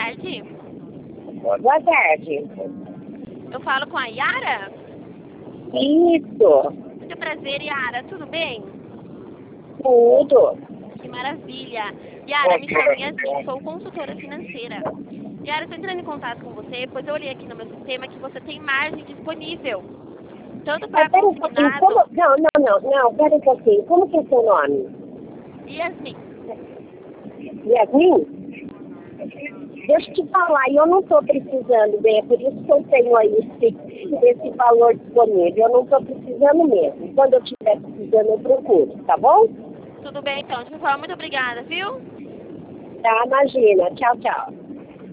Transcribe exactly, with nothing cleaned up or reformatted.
tarde. Boa tarde. Eu falo com a Yara? Isso. Muito prazer, Yara. Tudo bem? Tudo. Que maravilha. Yara, me chamo Yasmin, sou consultora financeira. Yara, estou entrando em contato com você, pois eu olhei aqui no meu sistema que você tem margem disponível. Tanto para Pera um pouquinho. consignado... Como... Não, não, não, não. Pera um pouquinho. Como que é seu nome? Yasmin. Yasmin? Deixa eu te falar, eu não estou precisando, bem, é por isso que eu tenho aí esse, esse valor disponível. Eu não estou precisando mesmo. Quando eu estiver precisando, eu procuro, tá bom? Tudo bem, então. De qualquer forma, muito obrigada, viu? Tá, imagina. Tchau, tchau.